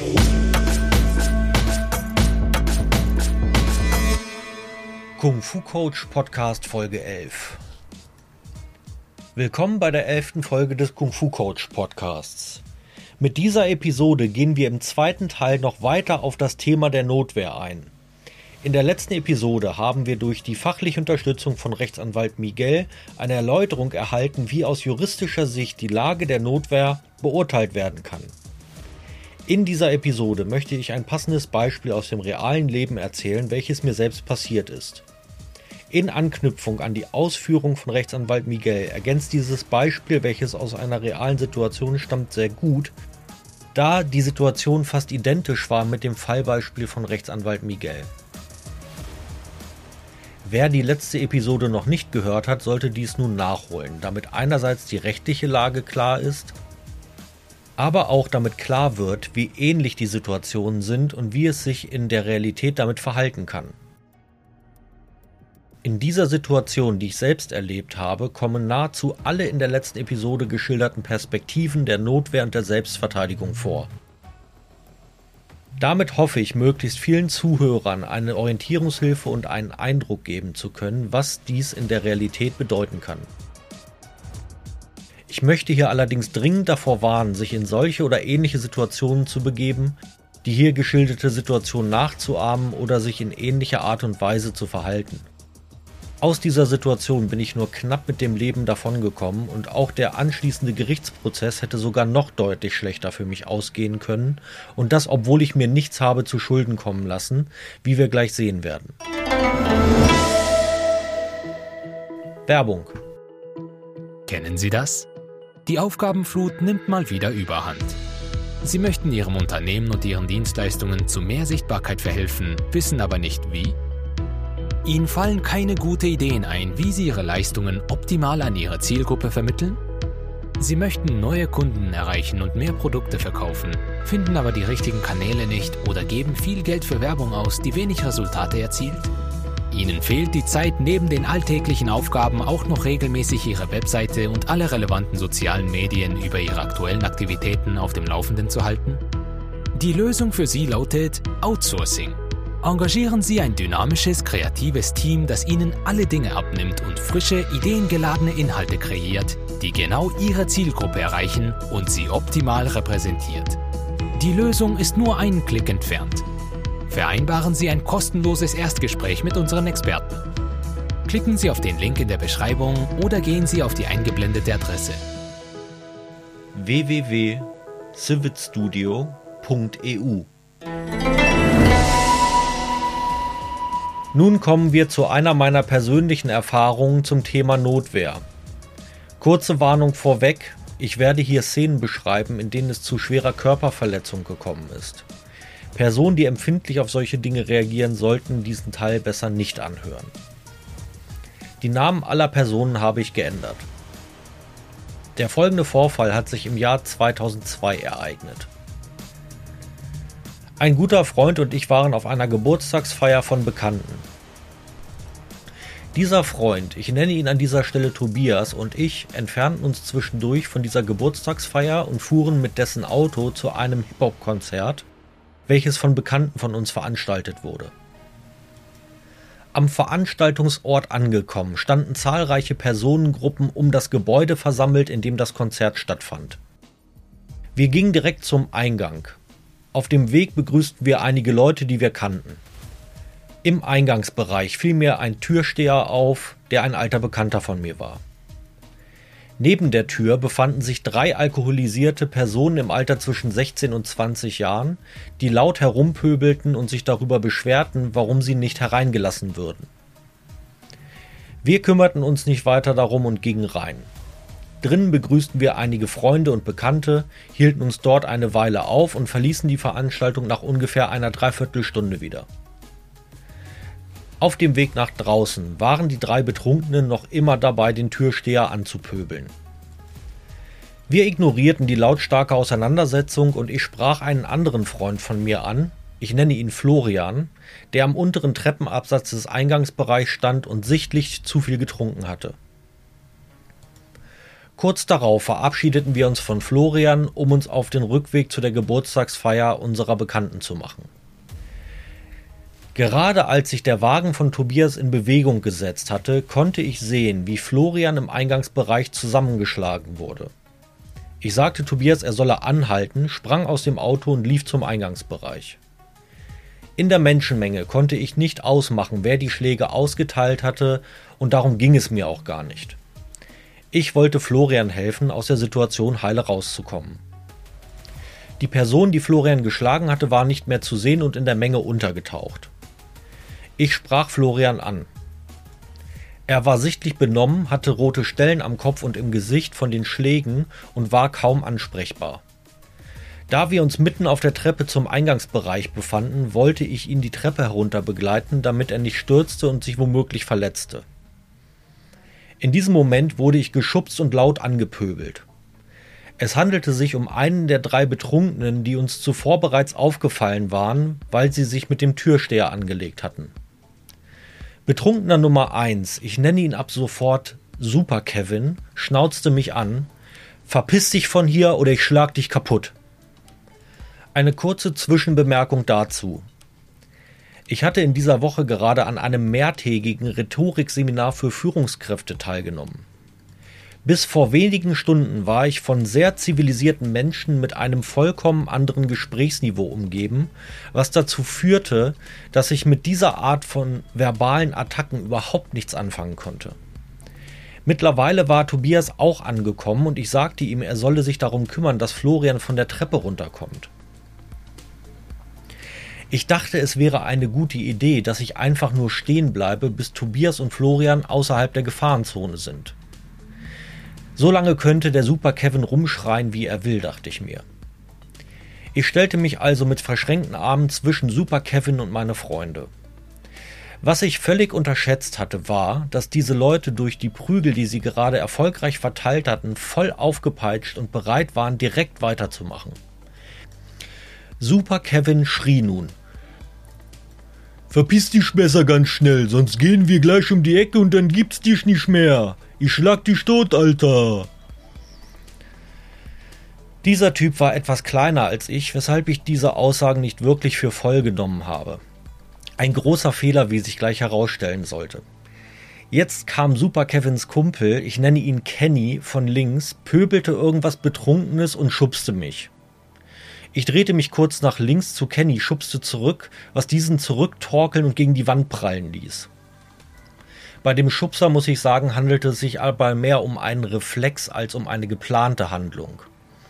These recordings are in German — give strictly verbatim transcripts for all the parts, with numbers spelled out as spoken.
Kung Fu Coach Podcast Folge elf. Willkommen bei der elften Folge des Kung Fu Coach Podcasts. Mit dieser Episode gehen wir im zweiten Teil noch weiter auf das Thema der Notwehr ein. In der letzten Episode haben wir durch die fachliche Unterstützung von Rechtsanwalt Miguel eine Erläuterung erhalten, wie aus juristischer Sicht die Lage der Notwehr beurteilt werden kann. In dieser Episode möchte ich ein passendes Beispiel aus dem realen Leben erzählen, welches mir selbst passiert ist. In Anknüpfung an die Ausführung von Rechtsanwalt Miguel ergänzt dieses Beispiel, welches aus einer realen Situation stammt, sehr gut, da die Situation fast identisch war mit dem Fallbeispiel von Rechtsanwalt Miguel. Wer die letzte Episode noch nicht gehört hat, sollte dies nun nachholen, damit einerseits die rechtliche Lage klar ist, aber auch damit klar wird, wie ähnlich die Situationen sind und wie es sich in der Realität damit verhalten kann. In dieser Situation, die ich selbst erlebt habe, kommen nahezu alle in der letzten Episode geschilderten Perspektiven der Notwehr und der Selbstverteidigung vor. Damit hoffe ich, möglichst vielen Zuhörern eine Orientierungshilfe und einen Eindruck geben zu können, was dies in der Realität bedeuten kann. Ich möchte hier allerdings dringend davor warnen, sich in solche oder ähnliche Situationen zu begeben, die hier geschilderte Situation nachzuahmen oder sich in ähnlicher Art und Weise zu verhalten. Aus dieser Situation bin ich nur knapp mit dem Leben davongekommen und auch der anschließende Gerichtsprozess hätte sogar noch deutlich schlechter für mich ausgehen können und das, obwohl ich mir nichts habe zu Schulden kommen lassen, wie wir gleich sehen werden. Werbung. Kennen Sie das? Die Aufgabenflut nimmt mal wieder Überhand. Sie möchten Ihrem Unternehmen und Ihren Dienstleistungen zu mehr Sichtbarkeit verhelfen, wissen aber nicht wie? Ihnen fallen keine guten Ideen ein, wie Sie Ihre Leistungen optimal an Ihre Zielgruppe vermitteln? Sie möchten neue Kunden erreichen und mehr Produkte verkaufen, finden aber die richtigen Kanäle nicht oder geben viel Geld für Werbung aus, die wenig Resultate erzielt? Ihnen fehlt die Zeit, neben den alltäglichen Aufgaben auch noch regelmäßig Ihre Webseite und alle relevanten sozialen Medien über Ihre aktuellen Aktivitäten auf dem Laufenden zu halten? Die Lösung für Sie lautet Outsourcing. Engagieren Sie ein dynamisches, kreatives Team, das Ihnen alle Dinge abnimmt und frische, ideengeladene Inhalte kreiert, die genau Ihre Zielgruppe erreichen und Sie optimal repräsentiert. Die Lösung ist nur einen Klick entfernt. Vereinbaren Sie ein kostenloses Erstgespräch mit unseren Experten. Klicken Sie auf den Link in der Beschreibung oder gehen Sie auf die eingeblendete Adresse w w w punkt civitstudio punkt e u. Nun kommen wir zu einer meiner persönlichen Erfahrungen zum Thema Notwehr. Kurze Warnung vorweg, ich werde hier Szenen beschreiben, in denen es zu schwerer Körperverletzung gekommen ist. Personen, die empfindlich auf solche Dinge reagieren, sollten diesen Teil besser nicht anhören. Die Namen aller Personen habe ich geändert. Der folgende Vorfall hat sich im Jahr zweitausendzwei ereignet. Ein guter Freund und ich waren auf einer Geburtstagsfeier von Bekannten. Dieser Freund, ich nenne ihn an dieser Stelle Tobias, und ich entfernten uns zwischendurch von dieser Geburtstagsfeier und fuhren mit dessen Auto zu einem Hip-Hop-Konzert, welches von Bekannten von uns veranstaltet wurde. Am Veranstaltungsort angekommen, standen zahlreiche Personengruppen um das Gebäude versammelt, in dem das Konzert stattfand. Wir gingen direkt zum Eingang. Auf dem Weg begrüßten wir einige Leute, die wir kannten. Im Eingangsbereich fiel mir ein Türsteher auf, der ein alter Bekannter von mir war. Neben der Tür befanden sich drei alkoholisierte Personen im Alter zwischen sechzehn und zwanzig Jahren, die laut herumpöbelten und sich darüber beschwerten, warum sie nicht hereingelassen würden. Wir kümmerten uns nicht weiter darum und gingen rein. Drinnen begrüßten wir einige Freunde und Bekannte, hielten uns dort eine Weile auf und verließen die Veranstaltung nach ungefähr einer Dreiviertelstunde wieder. Auf dem Weg nach draußen waren die drei Betrunkenen noch immer dabei, den Türsteher anzupöbeln. Wir ignorierten die lautstarke Auseinandersetzung und ich sprach einen anderen Freund von mir an, ich nenne ihn Florian, der am unteren Treppenabsatz des Eingangsbereichs stand und sichtlich zu viel getrunken hatte. Kurz darauf verabschiedeten wir uns von Florian, um uns auf den Rückweg zu der Geburtstagsfeier unserer Bekannten zu machen. Gerade als sich der Wagen von Tobias in Bewegung gesetzt hatte, konnte ich sehen, wie Florian im Eingangsbereich zusammengeschlagen wurde. Ich sagte Tobias, er solle anhalten, sprang aus dem Auto und lief zum Eingangsbereich. In der Menschenmenge konnte ich nicht ausmachen, wer die Schläge ausgeteilt hatte, und darum ging es mir auch gar nicht. Ich wollte Florian helfen, aus der Situation heile rauszukommen. Die Person, die Florian geschlagen hatte, war nicht mehr zu sehen und in der Menge untergetaucht. Ich sprach Florian an. Er war sichtlich benommen, hatte rote Stellen am Kopf und im Gesicht von den Schlägen und war kaum ansprechbar. Da wir uns mitten auf der Treppe zum Eingangsbereich befanden, wollte ich ihn die Treppe herunter begleiten, damit er nicht stürzte und sich womöglich verletzte. In diesem Moment wurde ich geschubst und laut angepöbelt. Es handelte sich um einen der drei Betrunkenen, die uns zuvor bereits aufgefallen waren, weil sie sich mit dem Türsteher angelegt hatten. Betrunkener Nummer eins, ich nenne ihn ab sofort Super Kevin, schnauzte mich an: Verpiss dich von hier oder ich schlag dich kaputt. Eine kurze Zwischenbemerkung dazu. Ich hatte in dieser Woche gerade an einem mehrtägigen Rhetorikseminar für Führungskräfte teilgenommen. Bis vor wenigen Stunden war ich von sehr zivilisierten Menschen mit einem vollkommen anderen Gesprächsniveau umgeben, was dazu führte, dass ich mit dieser Art von verbalen Attacken überhaupt nichts anfangen konnte. Mittlerweile war Tobias auch angekommen und ich sagte ihm, er solle sich darum kümmern, dass Florian von der Treppe runterkommt. Ich dachte, es wäre eine gute Idee, dass ich einfach nur stehen bleibe, bis Tobias und Florian außerhalb der Gefahrenzone sind. So lange könnte der Super Kevin rumschreien, wie er will, dachte ich mir. Ich stellte mich also mit verschränkten Armen zwischen Super Kevin und meine Freunde. Was ich völlig unterschätzt hatte, war, dass diese Leute durch die Prügel, die sie gerade erfolgreich verteilt hatten, voll aufgepeitscht und bereit waren, direkt weiterzumachen. Super Kevin schrie nun: Verpiss dich besser ganz schnell, sonst gehen wir gleich um die Ecke und dann gibt's dich nicht mehr. Ich schlag dich tot, Alter. Dieser Typ war etwas kleiner als ich, weshalb ich diese Aussagen nicht wirklich für voll genommen habe. Ein großer Fehler, wie sich gleich herausstellen sollte. Jetzt kam Super Kevins Kumpel, ich nenne ihn Kenny, von links, pöbelte irgendwas Betrunkenes und schubste mich. Ich drehte mich kurz nach links zu Kenny, schubste zurück, was diesen zurücktorkeln und gegen die Wand prallen ließ. Bei dem Schubser, muss ich sagen, handelte es sich aber mehr um einen Reflex als um eine geplante Handlung.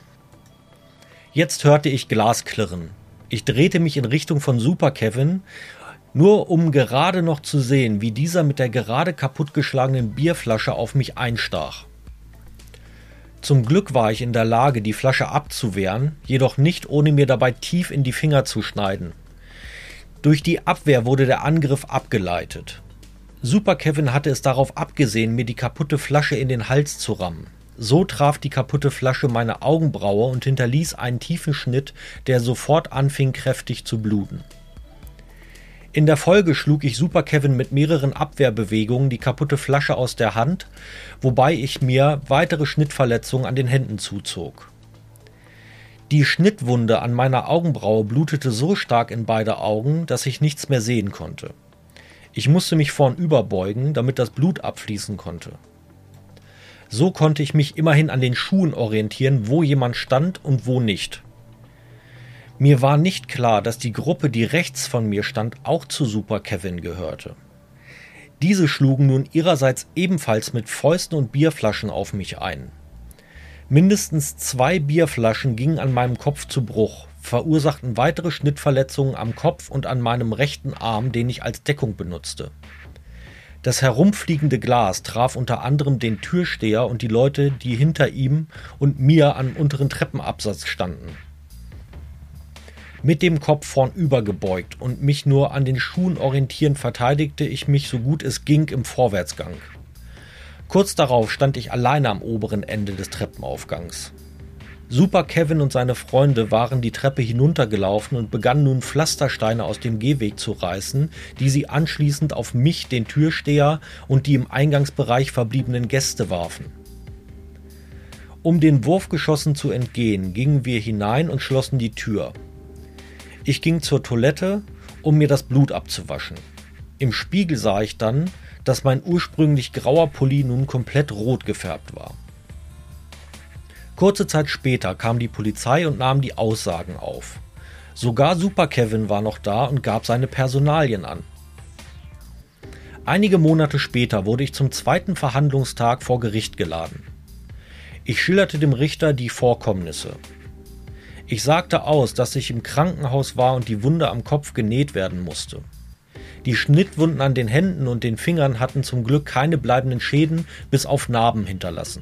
Jetzt hörte ich Glas klirren. Ich drehte mich in Richtung von Super Kevin, nur um gerade noch zu sehen, wie dieser mit der gerade kaputtgeschlagenen Bierflasche auf mich einstach. Zum Glück war ich in der Lage, die Flasche abzuwehren, jedoch nicht, ohne mir dabei tief in die Finger zu schneiden. Durch die Abwehr wurde der Angriff abgeleitet. Super Kevin hatte es darauf abgesehen, mir die kaputte Flasche in den Hals zu rammen. So traf die kaputte Flasche meine Augenbraue und hinterließ einen tiefen Schnitt, der sofort anfing, kräftig zu bluten. In der Folge schlug ich Super Kevin mit mehreren Abwehrbewegungen die kaputte Flasche aus der Hand, wobei ich mir weitere Schnittverletzungen an den Händen zuzog. Die Schnittwunde an meiner Augenbraue blutete so stark in beide Augen, dass ich nichts mehr sehen konnte. Ich musste mich vornüber beugen, damit das Blut abfließen konnte. So konnte ich mich immerhin an den Schuhen orientieren, wo jemand stand und wo nicht. Mir war nicht klar, dass die Gruppe, die rechts von mir stand, auch zu Super Kevin gehörte. Diese schlugen nun ihrerseits ebenfalls mit Fäusten und Bierflaschen auf mich ein. Mindestens zwei Bierflaschen gingen an meinem Kopf zu Bruch, verursachten weitere Schnittverletzungen am Kopf und an meinem rechten Arm, den ich als Deckung benutzte. Das herumfliegende Glas traf unter anderem den Türsteher und die Leute, die hinter ihm und mir am unteren Treppenabsatz standen. Mit dem Kopf vornüber gebeugt und mich nur an den Schuhen orientierend verteidigte ich mich so gut es ging im Vorwärtsgang. Kurz darauf stand ich alleine am oberen Ende des Treppenaufgangs. Super Kevin und seine Freunde waren die Treppe hinuntergelaufen und begannen nun Pflastersteine aus dem Gehweg zu reißen, die sie anschließend auf mich, den Türsteher und die im Eingangsbereich verbliebenen Gäste warfen. Um den Wurfgeschossen zu entgehen, gingen wir hinein und schlossen die Tür. Ich ging zur Toilette, um mir das Blut abzuwaschen. Im Spiegel sah ich dann, dass mein ursprünglich grauer Pulli nun komplett rot gefärbt war. Kurze Zeit später kam die Polizei und nahm die Aussagen auf. Sogar Super Kevin war noch da und gab seine Personalien an. Einige Monate später wurde ich zum zweiten Verhandlungstag vor Gericht geladen. Ich schilderte dem Richter die Vorkommnisse. Ich sagte aus, dass ich im Krankenhaus war und die Wunde am Kopf genäht werden musste. Die Schnittwunden an den Händen und den Fingern hatten zum Glück keine bleibenden Schäden bis auf Narben hinterlassen.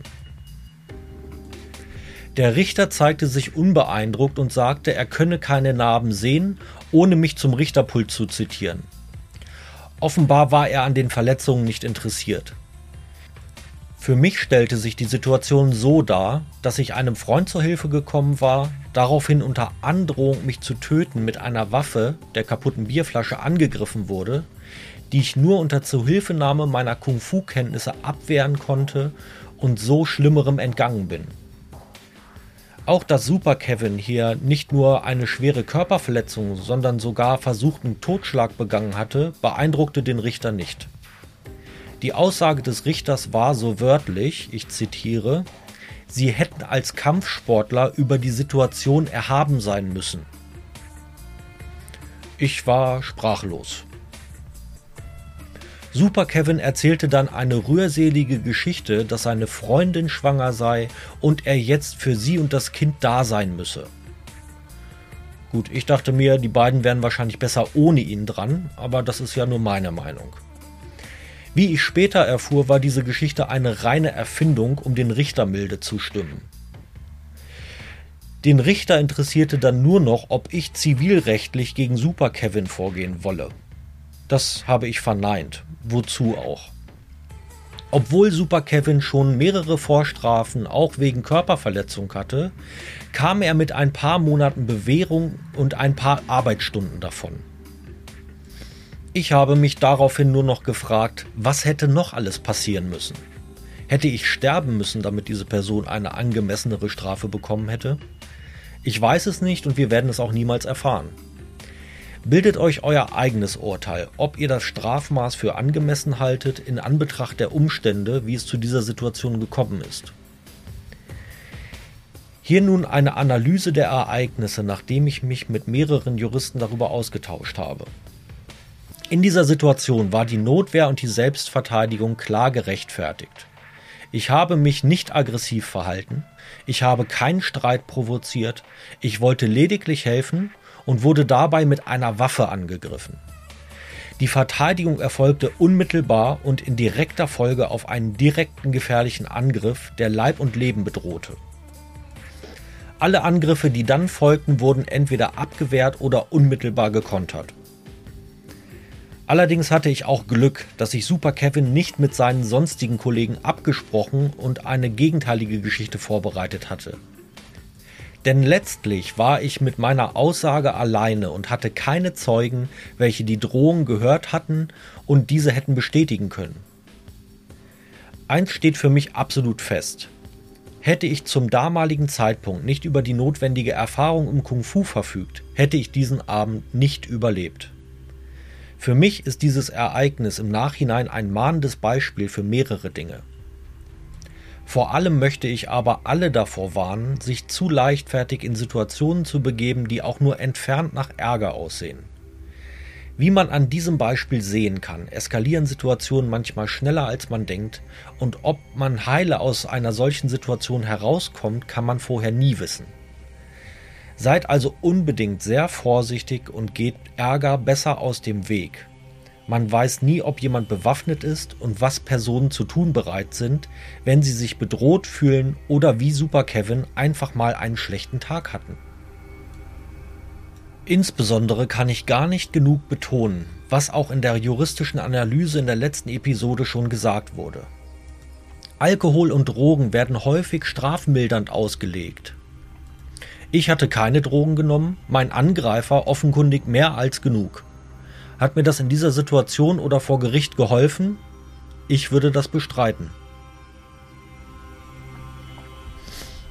Der Richter zeigte sich unbeeindruckt und sagte, er könne keine Narben sehen, ohne mich zum Richterpult zu zitieren. Offenbar war er an den Verletzungen nicht interessiert. Für mich stellte sich die Situation so dar, dass ich einem Freund zur Hilfe gekommen war, daraufhin unter Androhung, mich zu töten, mit einer Waffe, der kaputten Bierflasche, angegriffen wurde, die ich nur unter Zuhilfenahme meiner Kung-Fu-Kenntnisse abwehren konnte und so Schlimmerem entgangen bin. Auch dass Super Kevin hier nicht nur eine schwere Körperverletzung, sondern sogar versuchten Totschlag begangen hatte, beeindruckte den Richter nicht. Die Aussage des Richters war so wörtlich, ich zitiere, sie hätten als Kampfsportler über die Situation erhaben sein müssen. Ich war sprachlos. Super Kevin erzählte dann eine rührselige Geschichte, dass seine Freundin schwanger sei und er jetzt für sie und das Kind da sein müsse. Gut, ich dachte mir, die beiden wären wahrscheinlich besser ohne ihn dran, aber das ist ja nur meine Meinung. Wie ich später erfuhr, war diese Geschichte eine reine Erfindung, um den Richter milde zu stimmen. Den Richter interessierte dann nur noch, ob ich zivilrechtlich gegen Super Kevin vorgehen wolle. Das habe ich verneint. Wozu auch? Obwohl Super Kevin schon mehrere Vorstrafen auch wegen Körperverletzung hatte, kam er mit ein paar Monaten Bewährung und ein paar Arbeitsstunden davon. Ich habe mich daraufhin nur noch gefragt, was hätte noch alles passieren müssen? Hätte ich sterben müssen, damit diese Person eine angemessenere Strafe bekommen hätte? Ich weiß es nicht und wir werden es auch niemals erfahren. Bildet euch euer eigenes Urteil, ob ihr das Strafmaß für angemessen haltet in Anbetracht der Umstände, wie es zu dieser Situation gekommen ist. Hier nun eine Analyse der Ereignisse, nachdem ich mich mit mehreren Juristen darüber ausgetauscht habe. In dieser Situation war die Notwehr und die Selbstverteidigung klar gerechtfertigt. Ich habe mich nicht aggressiv verhalten, ich habe keinen Streit provoziert, ich wollte lediglich helfen und wurde dabei mit einer Waffe angegriffen. Die Verteidigung erfolgte unmittelbar und in direkter Folge auf einen direkten gefährlichen Angriff, der Leib und Leben bedrohte. Alle Angriffe, die dann folgten, wurden entweder abgewehrt oder unmittelbar gekontert. Allerdings hatte ich auch Glück, dass sich Super Kevin nicht mit seinen sonstigen Kollegen abgesprochen und eine gegenteilige Geschichte vorbereitet hatte. Denn letztlich war ich mit meiner Aussage alleine und hatte keine Zeugen, welche die Drohung gehört hatten und diese hätten bestätigen können. Eins steht für mich absolut fest. Hätte ich zum damaligen Zeitpunkt nicht über die notwendige Erfahrung im Kung-Fu verfügt, hätte ich diesen Abend nicht überlebt. Für mich ist dieses Ereignis im Nachhinein ein mahnendes Beispiel für mehrere Dinge. Vor allem möchte ich aber alle davor warnen, sich zu leichtfertig in Situationen zu begeben, die auch nur entfernt nach Ärger aussehen. Wie man an diesem Beispiel sehen kann, eskalieren Situationen manchmal schneller als man denkt und ob man heile aus einer solchen Situation herauskommt, kann man vorher nie wissen. Seid also unbedingt sehr vorsichtig und geht Ärger besser aus dem Weg. Man weiß nie, ob jemand bewaffnet ist und was Personen zu tun bereit sind, wenn sie sich bedroht fühlen oder wie Super Kevin einfach mal einen schlechten Tag hatten. Insbesondere kann ich gar nicht genug betonen, was auch in der juristischen Analyse in der letzten Episode schon gesagt wurde. Alkohol und Drogen werden häufig strafmildernd ausgelegt. Ich hatte keine Drogen genommen, mein Angreifer offenkundig mehr als genug. Hat mir das in dieser Situation oder vor Gericht geholfen? Ich würde das bestreiten.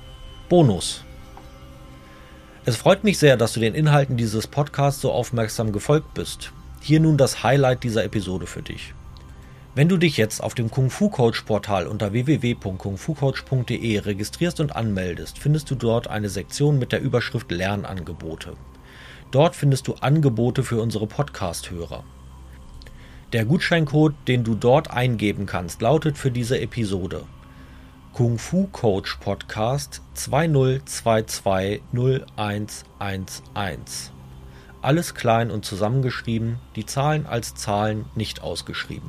Bonus. Es freut mich sehr, dass du den Inhalten dieses Podcasts so aufmerksam gefolgt bist. Hier nun das Highlight dieser Episode für dich. Wenn du dich jetzt auf dem Kung Fu Coach Portal unter w w w punkt kung fu coach punkt d e registrierst und anmeldest, findest du dort eine Sektion mit der Überschrift Lernangebote. Dort findest du Angebote für unsere Podcast-Hörer. Der Gutscheincode, den du dort eingeben kannst, lautet für diese Episode Kung Fu Coach Podcast zwei null zwei zwei null eins eins eins. Alles klein und zusammengeschrieben, die Zahlen als Zahlen nicht ausgeschrieben.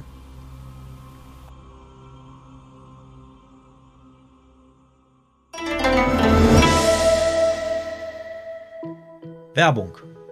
Werbung.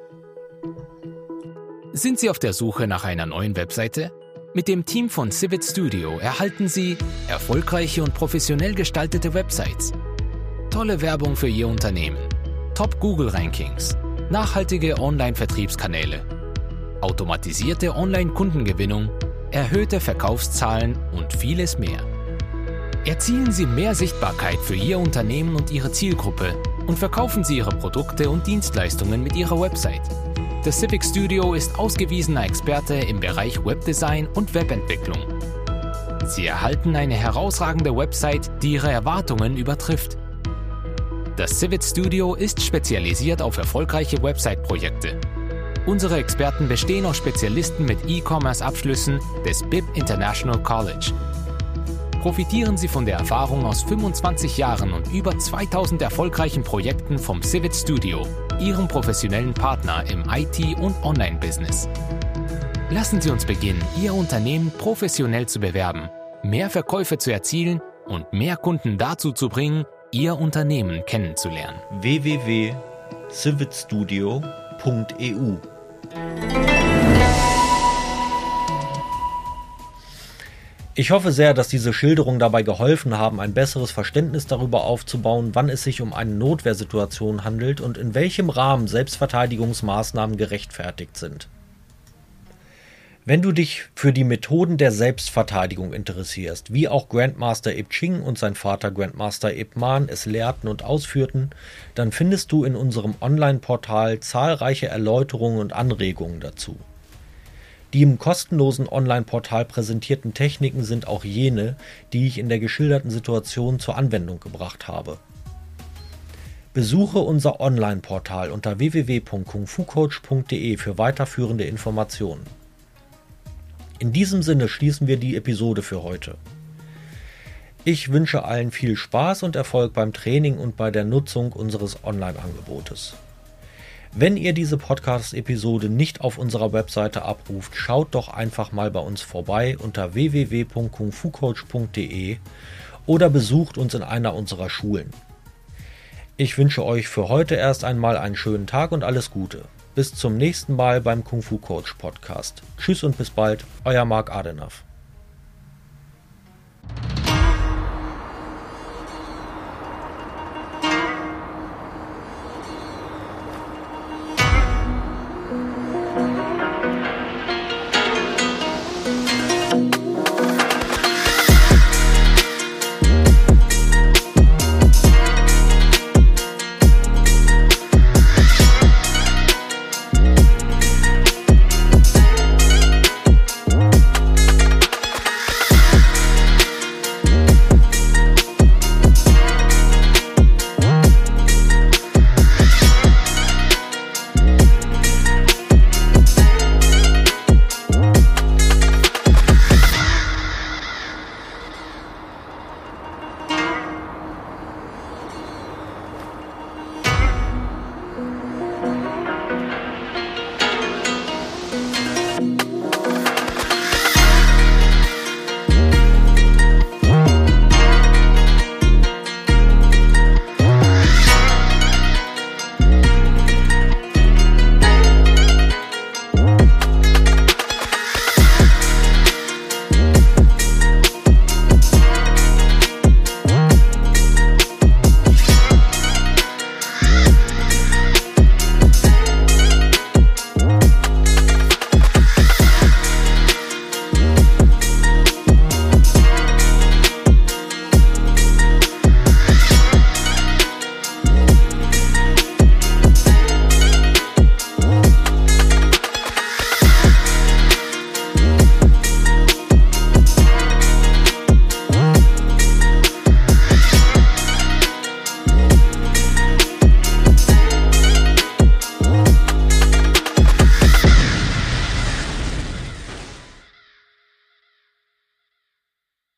Sind Sie auf der Suche nach einer neuen Webseite? Mit dem Team von Civit Studio erhalten Sie erfolgreiche und professionell gestaltete Websites, tolle Werbung für Ihr Unternehmen, Top-Google-Rankings, nachhaltige Online-Vertriebskanäle, automatisierte Online-Kundengewinnung, erhöhte Verkaufszahlen und vieles mehr. Erzielen Sie mehr Sichtbarkeit für Ihr Unternehmen und Ihre Zielgruppe und verkaufen Sie Ihre Produkte und Dienstleistungen mit Ihrer Website. The Civic Studio ist ausgewiesener Experte im Bereich Webdesign und Webentwicklung. Sie erhalten eine herausragende Website, die Ihre Erwartungen übertrifft. Das Civic Studio ist spezialisiert auf erfolgreiche Website-Projekte. Unsere Experten bestehen aus Spezialisten mit E-Commerce-Abschlüssen des B I B International College. Profitieren Sie von der Erfahrung aus fünfundzwanzig Jahren und über zweitausend erfolgreichen Projekten vom Civit Studio, Ihrem professionellen Partner im I T- und Online-Business. Lassen Sie uns beginnen, Ihr Unternehmen professionell zu bewerben, mehr Verkäufe zu erzielen und mehr Kunden dazu zu bringen, Ihr Unternehmen kennenzulernen. w w w punkt civit studio punkt e u Ich hoffe sehr, dass diese Schilderungen dabei geholfen haben, ein besseres Verständnis darüber aufzubauen, wann es sich um eine Notwehrsituation handelt und in welchem Rahmen Selbstverteidigungsmaßnahmen gerechtfertigt sind. Wenn du dich für die Methoden der Selbstverteidigung interessierst, wie auch Grandmaster Ip Ching und sein Vater Grandmaster Ip Man es lehrten und ausführten, dann findest du in unserem Online-Portal zahlreiche Erläuterungen und Anregungen dazu. Die im kostenlosen Online-Portal präsentierten Techniken sind auch jene, die ich in der geschilderten Situation zur Anwendung gebracht habe. Besuche unser Online-Portal unter w w w punkt kung fu coach punkt d e für weiterführende Informationen. In diesem Sinne schließen wir die Episode für heute. Ich wünsche allen viel Spaß und Erfolg beim Training und bei der Nutzung unseres Online-Angebotes. Wenn ihr diese Podcast-Episode nicht auf unserer Webseite abruft, schaut doch einfach mal bei uns vorbei unter w w w punkt kung fu coach punkt d e oder besucht uns in einer unserer Schulen. Ich wünsche euch für heute erst einmal einen schönen Tag und alles Gute. Bis zum nächsten Mal beim Kung Fu Coach Podcast. Tschüss und bis bald, euer Marc Adenauer.